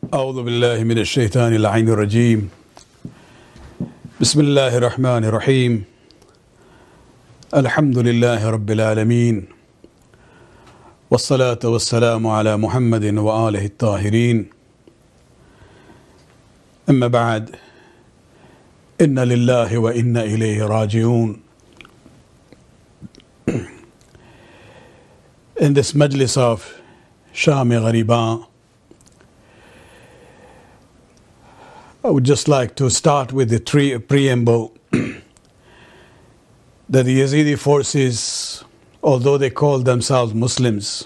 أعوذ بالله من الشيطان اللعين الرجيم. بسم الله الرحمن الرحيم. الحمد لله رب العالمين، والصلاة والسلام على محمد وآله الطاهرين. أما بعد، إن لله وإنا إليه راجعون. In this majlis of Sham-e Ghariban, I would just like to start with the preamble that the Yazidi forces, although they call themselves Muslims,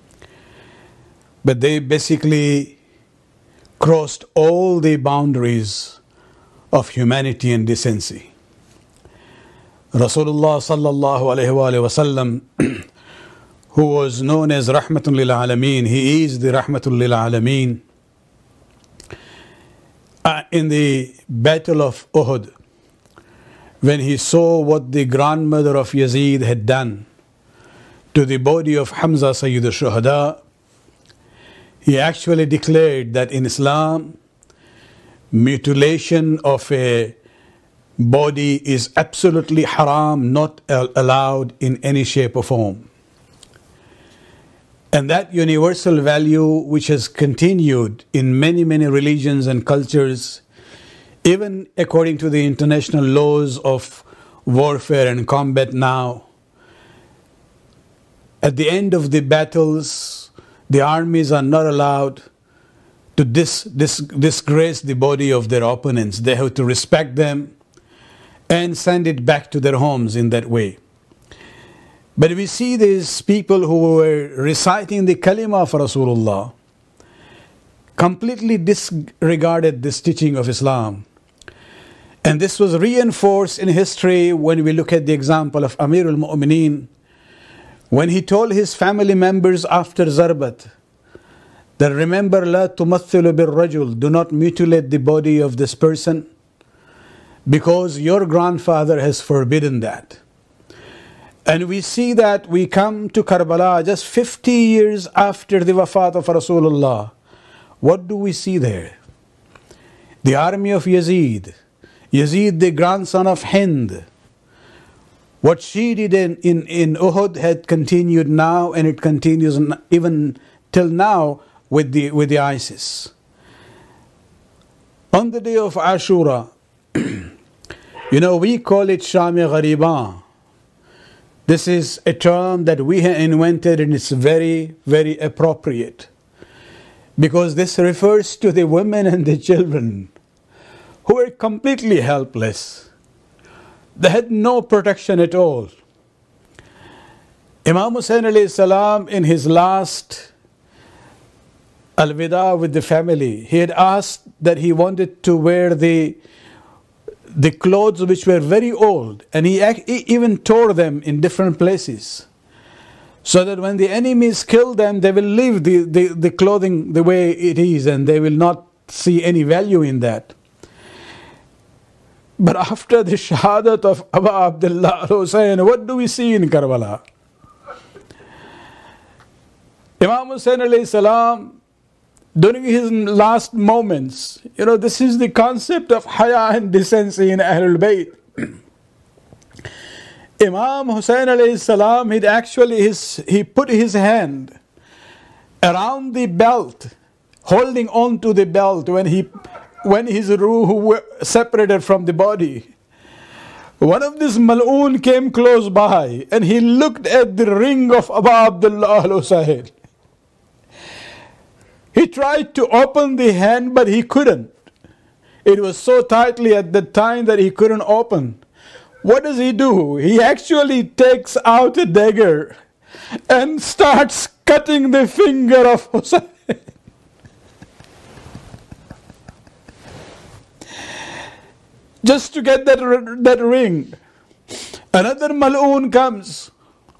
but they basically crossed all the boundaries of humanity and decency. Rasulullah sallallahu alayhi wa sallam, who was known as Rahmatun lil Alameen, he is the Rahmatun lil Alameen. In the Battle of Uhud, when he saw what the grandmother of Yazid had done to the body of Hamza Sayyid al-Shuhada, he actually declared that in Islam, mutilation of a body is absolutely haram, not allowed in any shape or form. And that universal value, which has continued in many, many religions and cultures, even according to the international laws of warfare and combat now, at the end of the battles, the armies are not allowed to disgrace the body of their opponents. They have to respect them and send it back to their homes in that way. But we see these people who were reciting the kalima of Rasulullah completely disregarded this teaching of Islam. And this was reinforced in history when we look at the example of Amir al-Mu'mineen, when he told his family members after Zarbat that, remember, law تمثل بالرجل, do not mutilate the body of this person, because your grandfather has forbidden that. And we see that we come to Karbala just 50 years after the wafat of Rasulullah. What do we see there? The army of Yazid, the grandson of Hind. What she did in Uhud had continued now, and it continues even till now with the ISIS. On the day of Ashura, we call it Sham-e Ghariban. This is a term that we have invented, and it's very, very appropriate, because this refers to the women and the children who were completely helpless. They had no protection at all. Imam Hussain alayhi salam, in his last al-wida with the family, he had asked that he wanted to wear the clothes which were very old, and he even tore them in different places, so that when the enemies kill them, they will leave the clothing the way it is, and they will not see any value in that. But after the shahadat of Abu Abdullah al-Hussein, what do we see in Karbala? Imam Hussain alayhi salam, during his last moments, this is the concept of haya and decency in Ahlul Bayt. Imam Hussain alayhi salam, he put his hand around the belt, holding on to the belt when his ruh were separated from the body. One of these mal'oon came close by, and he looked at the ring of Abu Abdullah al-Hussein. He tried to open the hand, but he couldn't. It was so tightly at the time that he couldn't open. What does he do? He actually takes out a dagger and starts cutting the finger of Hussein. Just to get that ring. Another mal'oon comes,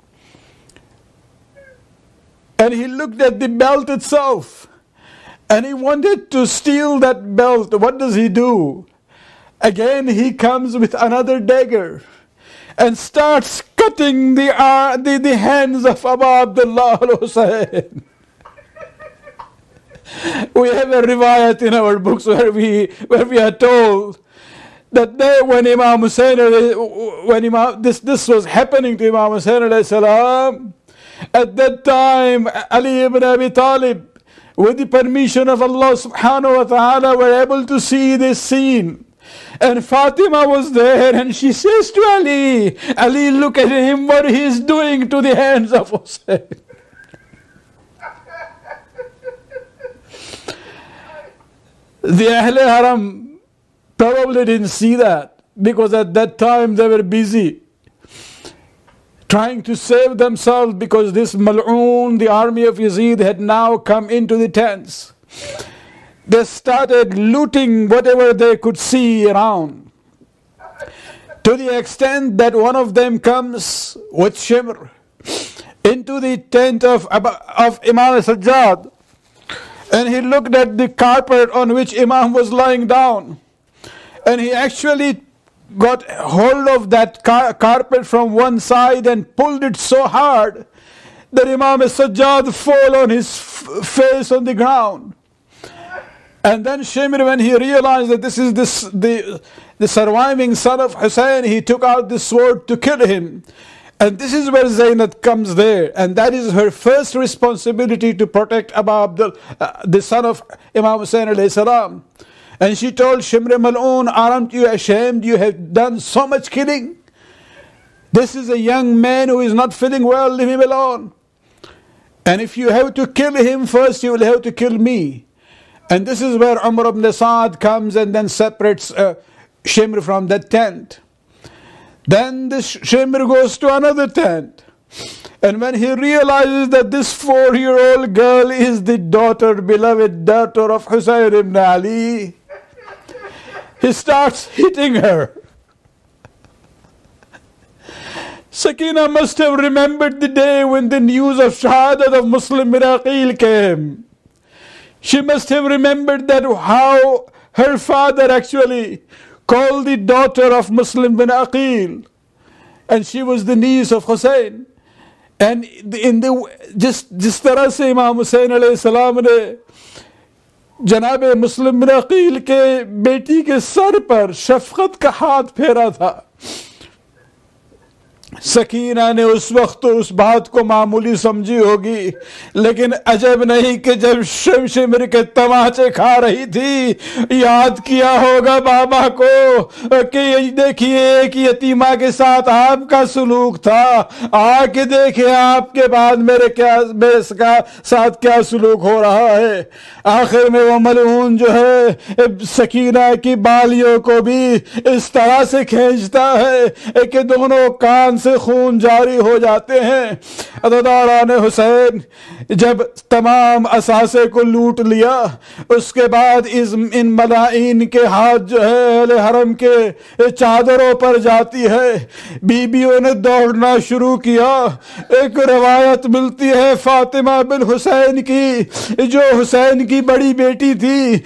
and he looked at the belt itself, and he wanted to steal that belt. What does he do? Again, he comes with another dagger and starts cutting the hands of Abu Abdullah al-Hussein. We have a riwayat in our books where we are told that day when Imam Hussain, this was happening to Imam Hussain alayhi salam, at that time Ali ibn Abi Talib, with the permission of Allah subhanahu wa ta'ala, were able to see this scene. And Fatima was there, and she says to Ali, Ali, look at him, what he is doing to the hands of Hussain. The Ahle Haram probably didn't see that, because at that time they were busy trying to save themselves, because this Mal'oon, the army of Yazid, had now come into the tents. They started looting whatever they could see around, to the extent that one of them comes with Shimr into the tent of Imam Sajjad, and he looked at the carpet on which Imam was lying down, and he actually got hold of that carpet from one side and pulled it so hard that Imam Sajjad fell on his face on the ground. And then Shimr, when he realized that this is the surviving son of Hussein, he took out the sword to kill him. And this is where Zainab comes there, and that is her first responsibility, to protect Abu Abdul, the son of Imam Hussain alayhi salam. And she told Shimr Mal'oon, aren't you ashamed? You have done so much killing. This is a young man who is not feeling well, leave him alone. And if you have to kill him first, you will have to kill me. And this is where Umar ibn Sa'd comes and then separates Shimr from that tent. Then this Shimr goes to another tent. And when he realizes that this 4-year-old girl is the beloved daughter of Hussain ibn Ali, he starts hitting her. Sakina must have remembered the day when the news of Shahadat of Muslim bin Aqil came. She must have remembered that how her father actually called the daughter of Muslim bin Aqil, and she was the niece of Hussain. And in the जिस तरह से इमाम हुसैन अलैहिस्सलाम ने जनाब मुस्लिम बिन अकील के बेटी के सर पर शफकत का हाथ फेरा था, सकीना ने उस वक्त तो उस बात को मामूली समझी होगी, लेकिन अजब नहीं कि जब शिमर के तमाचे खा रही थी, याद किया होगा बाबा को कि देखिए कि यतीमा के साथ आपका सलूक था, आके देखिए आपके बाद मेरे साथ क्या सलूक हो रहा है। आखिर में वो मलऊन जो है सकीना की बालियों को भी इस तरह से खींचता है कि दोनों कान से खून जारी हो जाते हैं। अदादारान हुसैन जब तमाम असासे को लूट लिया, उसके बाद इन मलाइन के हाथ जो है अहले हरम के चादरों पर जाती है। बीबियों ने दौड़ना शुरू किया। एक रवायत मिलती है फातिमा बिन हुसैन की, जो हुसैन की बड़ी बेटी थी,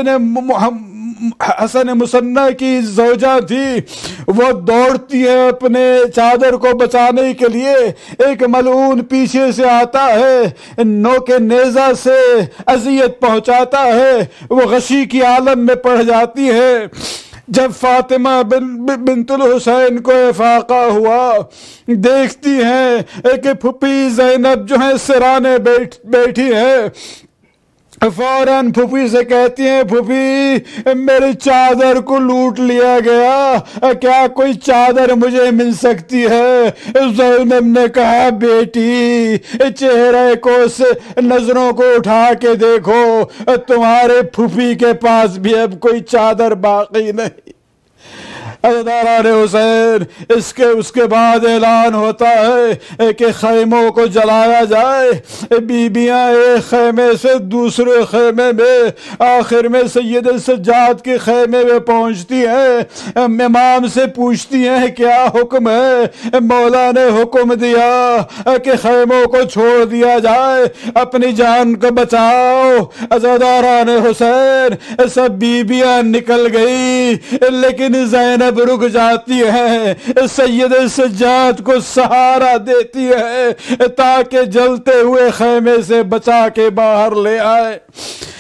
हसन मुसन्ना की ज़ौजा थी, वो दौड़ती है अपने चादर को बचाने के लिए। एक मलऊन पीछे से आता है, नोके नेज़ा से अज़ियत पहुंचाता है, वो गशी की आलम में पड़ जाती है। जब फातिमा बिन्तुल हुसैन को इफाका हुआ, देखती हैं कि फुफी ज़ैनब जो है सिराने बैठी है, फौरन फूफी से कहती हैं, फूफी मेरी चादर को लूट लिया गया, क्या कोई चादर मुझे मिल सकती है? ज़ैनब ने कहा, बेटी चेहरे को नजरों को उठा के देखो, तुम्हारे फूफी के पास भी अब कोई चादर बाकी नहीं। अज़दारान हुसैन उसके बाद ऐलान होता है कि खैमों को जलाया जाए। बीबियां एक खैमे से दूसरे खैमे में, आखिर में सैयद सज्जाद के खैमे में पहुंचती हैं। इमाम से पूछती हैं क्या हुक्म है? मौला ने हुक्म दिया कि खैमों को छोड़ दिया जाए, अपनी जान को बचाओ। अज़दारान हुसैन सब बीबियां निकल गई, लेकिन ज़ैनब रुक जाती है, सैयद सज्जाद को सहारा देती है ताकि जलते हुए खैमे से बचा के बाहर ले आए।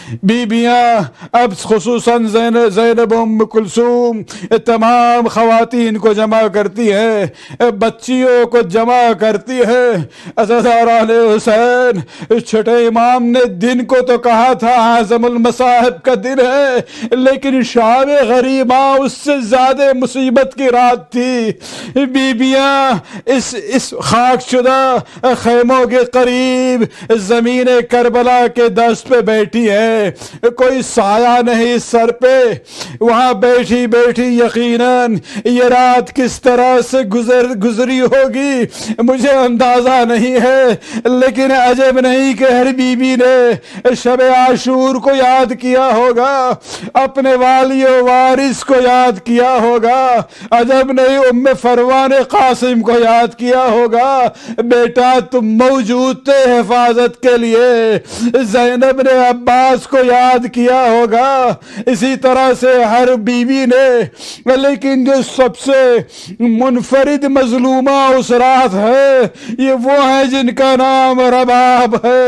بیبیاں اب خصوصاً زینب ام کلثوم تمام خواتین کو جمع کرتی ہے، بچیوں کو جمع کرتی ہے۔ عزیزان حسین، چھٹے امام نے دن کو تو کہا تھا اعظم المصائب کا دن ہے، لیکن شام غریبہ اس سے زیادہ مصیبت کی رات تھی۔ بیبیاں اس خاک شدہ خیموں کے قریب زمین کربلا کے دست پہ بیٹھی ہے، کوئی سایہ نہیں سر پہ، وہاں بیٹھی بیٹھی یقیناً یہ رات کس طرح سے گزری ہوگی مجھے اندازہ نہیں ہے، لیکن عجب نہیں کہ ہر بیوی نے شب عاشور کو یاد کیا ہوگا، اپنے والی و وارث کو یاد کیا ہوگا، عجب نہیں ام فروان قاسم کو یاد کیا ہوگا، بیٹا تم موجود تھے حفاظت کے لیے، زینب نے عباس کو یاد کیا ہوگا، اسی طرح سے ہر بیوی نے، لیکن جو سب سے منفرد مظلومہ اس رات ہے یہ وہ ہے جن کا نام رباب ہے۔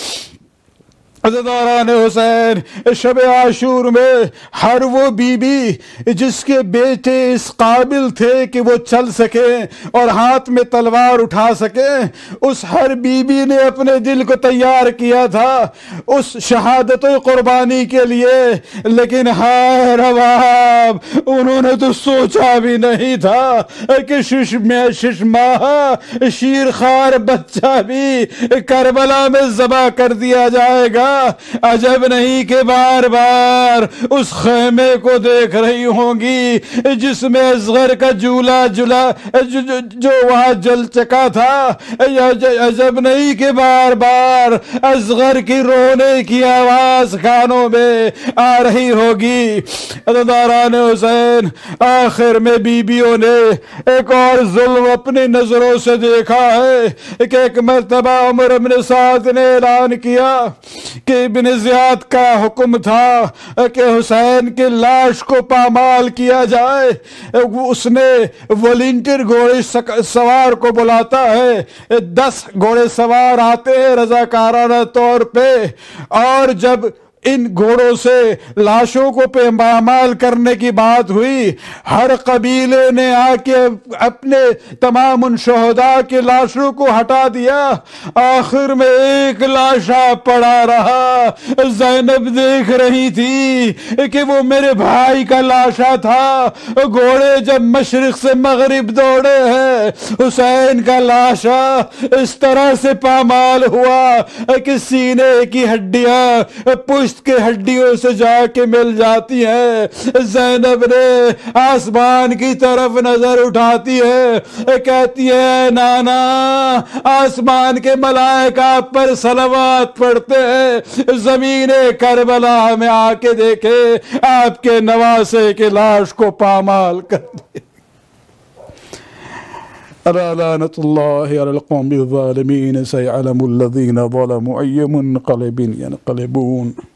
عزیزان حسین، شب عاشور میں ہر وہ بی بی جس کے بیٹے اس قابل تھے کہ وہ چل سکیں اور ہاتھ میں تلوار اٹھا سکیں، اس ہر بی بی نے اپنے دل کو تیار کیا تھا اس شہادت و قربانی کے لیے، لیکن ہائے رباب، انہوں نے تو سوچا بھی نہیں تھا کہ شش ماہ شیرخوار بچہ بھی کربلا میں ذبح کر دیا جائے گا۔ عجب نہیں کہ بار بار اس خیمے کو دیکھ رہی ہوں گی جس میں اصغر کا جولا جو وہاں جل چکا تھا، عجب نہیں کہ بار بار اصغر کی رونے کی آواز کانوں میں آ رہی ہوگی۔ عزیزان حسین، آخر میں بیویوں نے ایک اور ظلم اپنی نظروں سے دیکھا ہے کہ ایک مرتبہ عمر بن سعد نے اعلان کیا کہ ابن زیاد کا حکم تھا کہ حسین کی لاش کو پامال کیا جائے، اس نے والنٹیر گھوڑے سوار کو بلاتا ہے، 10 گھوڑے سوار آتے ہیں رضاکارانہ طور پہ، اور جب ان گھوڑوں سے لاشوں کو پامال کرنے کی بات ہوئی، ہر قبیلے نے آ کے اپنے تمام ان شہداء کی لاشوں کو ہٹا دیا، آخر میں ایک لاشا پڑا رہا۔ زینب دیکھ رہی تھی کہ وہ میرے بھائی کا لاشا تھا، گھوڑے جب مشرق سے مغرب دوڑے ہیں، حسین کا لاشا اس طرح سے پامال ہوا کہ سینے کی ہڈیاں پشت کے ہڈیوں سے جا کے مل جاتی ہیں۔ زینب نے آسمان کی طرف نظر اٹھاتی ہے، کہتی ہے نانا، آسمان کے ملائکہ پر صلوات پڑھتے ہیں، زمین کربلا میں آ کے دیکھے آپ کے نواسے کی لاش کو پامال کر دے۔ لعنت اللہ علی القوم الظالمین، سیعلم الذین ظلموا ای منقلب ینقلبون۔